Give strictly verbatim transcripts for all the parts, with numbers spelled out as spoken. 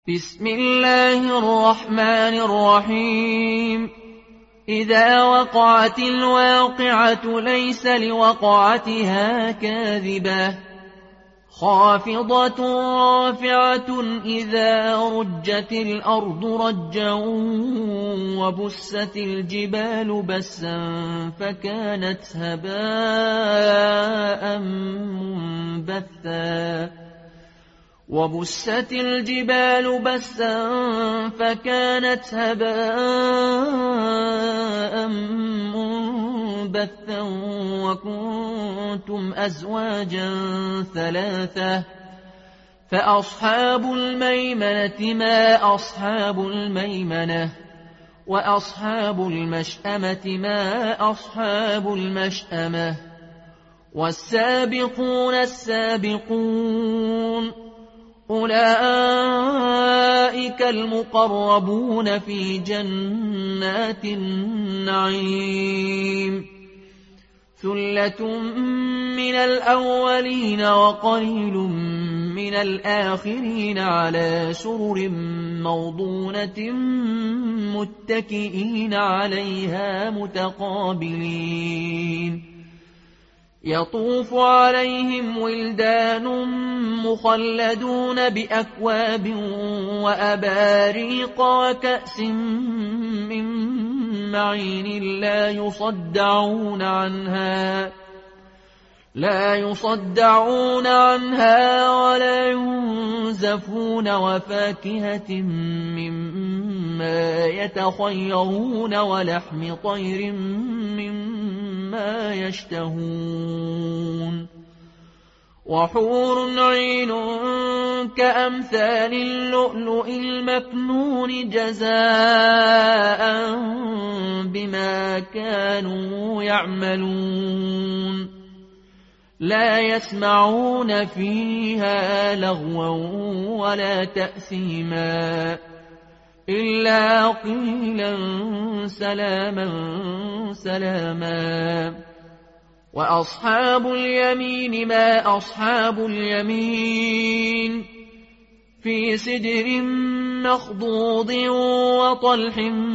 بسم الله الرحمن الرحيم. إذا وقعت الواقعة ليس لوقعتها كاذبة خافضة رافعة إذا رجت الأرض رجا وبست الجبال بسا فكانت هباء منبثا وبست الجبال بسا فكانت هباء منبثا وكنتم أزواجا ثلاثة فأصحاب الميمنة ما أصحاب الميمنة وأصحاب المشأمة ما أصحاب المشأمة والسابقون السابقون أولئك المقربون في جنات النعيم ثلة من الأولين وقليل من الآخرين على سرر موضونة متكئين عليها متقابلين يطوف عليهم ولدان مخلدون بأكواب وأباريق وكأس من معين لا يصدعون عنها لا يصدعون عنها ولا ينزفون وفاكهة مما يتخيرون ولحم طير مما يشتهون وحور عين كأمثال اللؤلؤ المكنون جزاء بما كانوا يعملون لا يسمعون فيها لغوا ولا تأثيما إلا قيلا سلاما سلاما وأصحاب اليمين ما أصحاب اليمين في سدر مخضود وطلح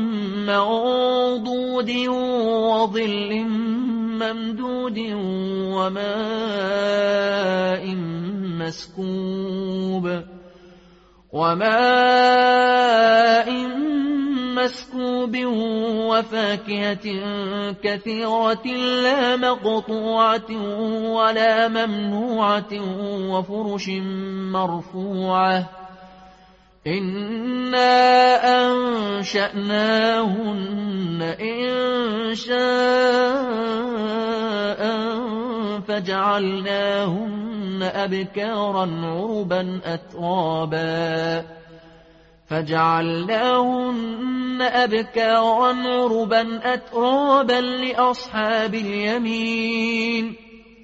منضود وظل ممدود وماء مسكوب وماء مسكوب وفاكهة كثيرة لا مقطوعة ولا ممنوعة وفرش مرفوعة إنا أنشأناهن إن شاء فجعلناهن أبكارا عربا أترابا فجعلناهن أبكارا عربا أترابا لأصحاب اليمين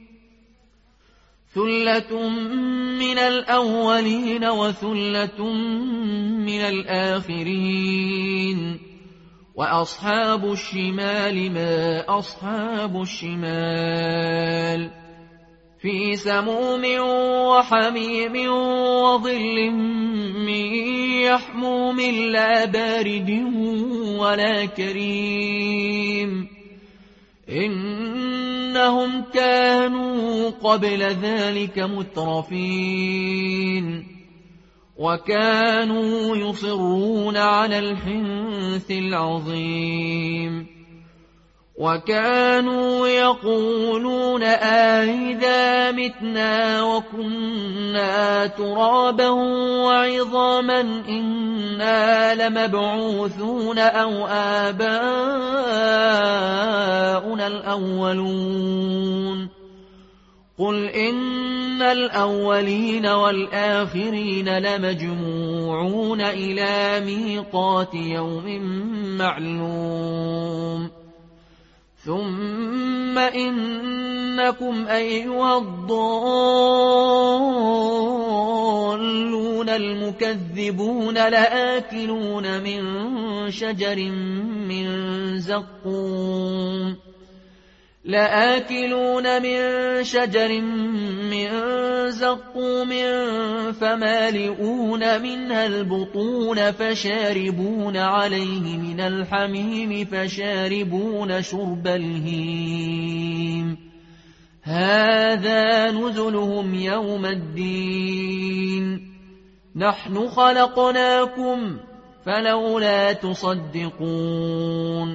ثلة من الأولين وثلة من الآخرين وأصحاب الشمال ما أصحاب الشمال في سموم وحميم وظل من يحموم لا بارد ولا كريم إنهم كانوا قبل ذلك مترفين وكانوا يصرون على الحنث العظيم وكانوا يقولون أئذا متنا وكنا ترابا وعظاما إنا لمبعوثون أو آباؤنا الأولون قل إن الأولين والآخرين لمجموعون إلى ميقات يوم معلوم ثم إنكم أيها الضالون المكذبون لآكلون من شجر من زقوم لآكلون من شجر من زقوم فمالئون منها البطون فشاربون عليه من الحميم فشاربون شرب الهيم هذا نزلهم يوم الدين نحن خلقناكم فلولا تصدقون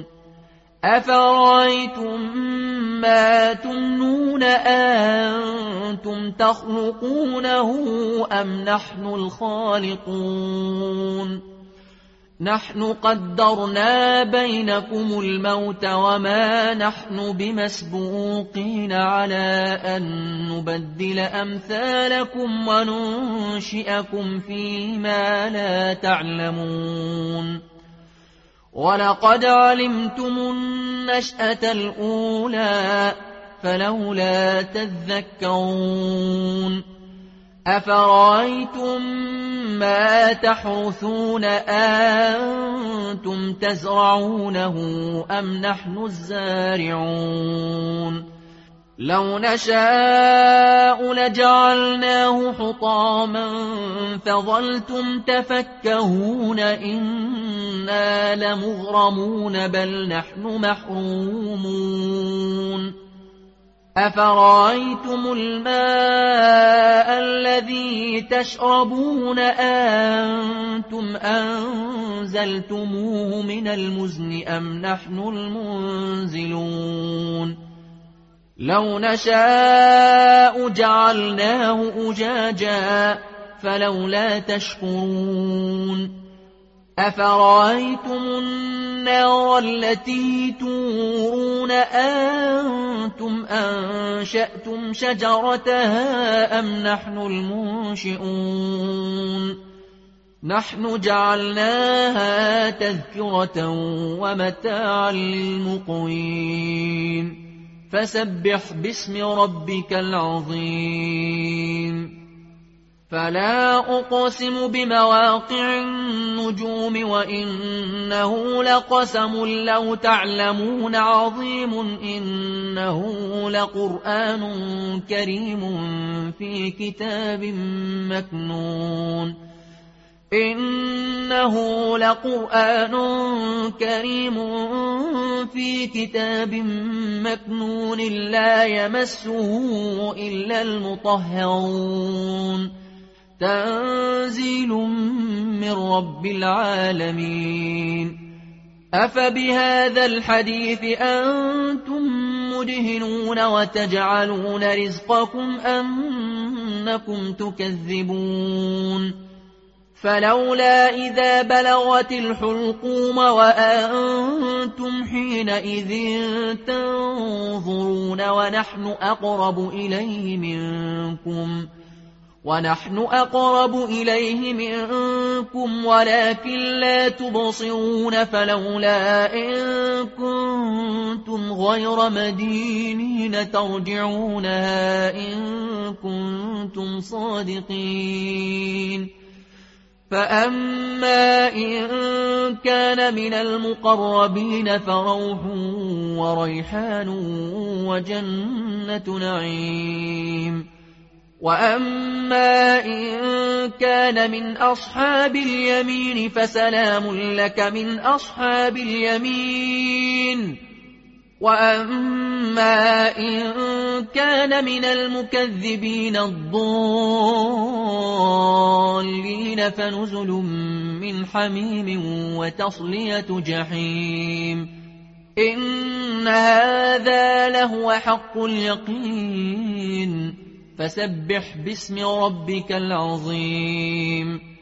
أفرأيتم ما تمنون أنتم تخلقونه أم نحن الخالقون نحن قدرنا بينكم الموت وما نحن بمسبوقين على أن نبدل أمثالكم وننشئكم فيما لا تعلمون ولقد علمتم النشأة الأولى فلولا تذكرون أفرأيتم ما تحرثون أنتم تزرعونه أم نحن الزارعون لو نشاء لجعلناه حطاما فظلتم تفكهون إنا لمغرمون بل نحن محرومون أفرأيتم الماء الذي تشربون أنتم أنزلتموه من المزن أم نحن المنزلون لو نشاء جعلناه أجاجا فلولا تشكرون أفرأيتم النار التي تورون أنتم أنشأتم شجرتها أم نحن المنشئون نحن جعلناها تذكرة ومتاعا للمقوين فسبح باسم ربك العظيم فلا أقسم بمواقع النجوم وإنه لقسم لو تعلمون عظيم إنه لقرآن كريم في كتاب مكنون إنه لقرآن كريم في كتاب مكنون لا يمسه إلا المطهرون تنزيل من رب العالمين أفبهذا الحديث أنتم مدهنون وتجعلون رزقكم أنكم تكذبون فلولا إذا بلغت الحلقوم وأنتم حينئذ تنظرون ونحن أقرب إليه منكم ونحن أقرب إليه منكم ولكن لا تبصرون فلولا إن كنتم غير مدينين ترجعونها إن كنتم صادقين فأما إن كان من المقربين فروح وريحان وجنة نعيم وأما إن كان من أصحاب اليمين فسلام لك من أصحاب اليمين وأما إن كان من المكذبين الضالين فنزل من حميم وتصلية جحيم إن هذا لهو حق اليقين فسبح باسم ربك العظيم